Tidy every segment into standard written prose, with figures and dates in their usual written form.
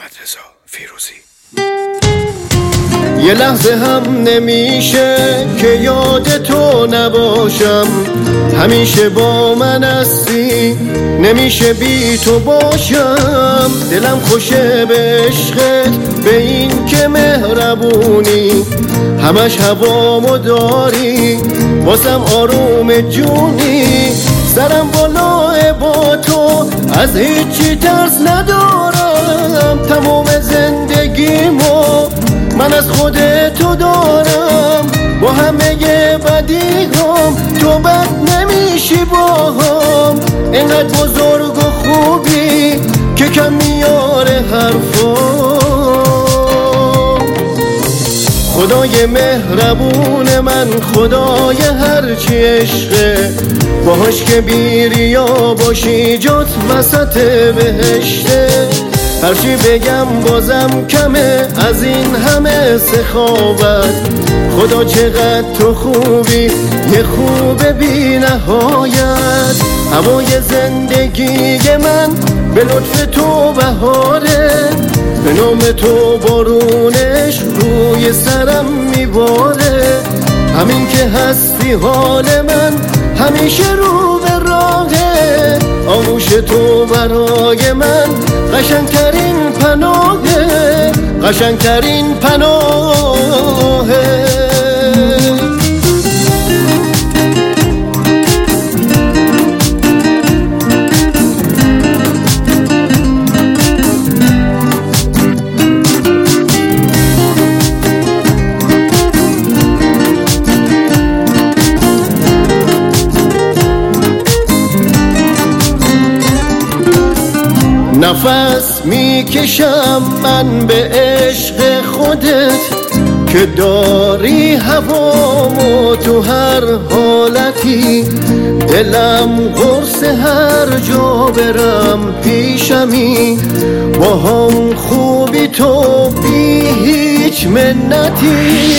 محمدرضا فیروزی. یه لحظه هم نمیشه که یاد تو نباشم، همیشه با من هستی، نمیشه بی تو باشم. دلم خوشه به عشقت، به این که مهربونی، همش هوامو داری، واسم آروم جونی. سرم بالاه با تو، از هیچی ترس ندارم، تمام زندگیمو من از خود تو دارم. با همه بدیهام تو بد نمیشی باهم، اینقدر بزرگ و خوبی که کم میاره حرفام. خدای مهربون من، خدای هرچی عشقه، باهاش که بیریا باشی جات وسط بهشته. هرچی بگم بازم کمه از این همه سخاوت. خدا چقدر تو خوبی، یه خوب بی نهایت. هوای زندگی من به لطف تو بهاره، به نام تو بارونش روی سرم میباره. همین که هستی حال من همیشه رو به راهه، آغوش تو برای من قشنگترین پناهه، قشنگترین پناهه. نفس میکشم من به عشق خودت، که داری هوامو تو هر حالتی. دلم قرص هر جا برم پیشمی، با هم خوبی تو بی هیچ منتی.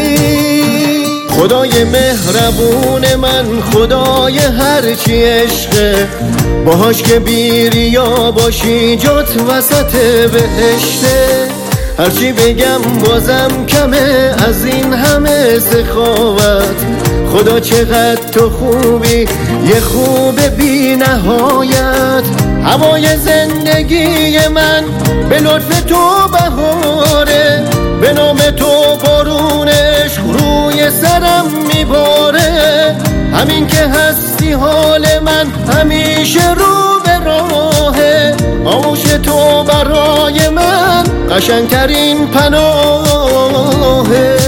خدای مهربون من، خدای هرچی عشقه، باهاش که بیریا باشی جات وسط بهشته. هرچی بگم بازم کمه از این همه سخاوت. خدا چقدر تو خوبی، یه خوب بی نهایت. هوای زندگی من به لطف تو بهاره، به نام تو بارونش روی سرم میباره. همین که هستی حال من همیشه رو به راهه، آغوش تو برای من قشنگترین پناهه.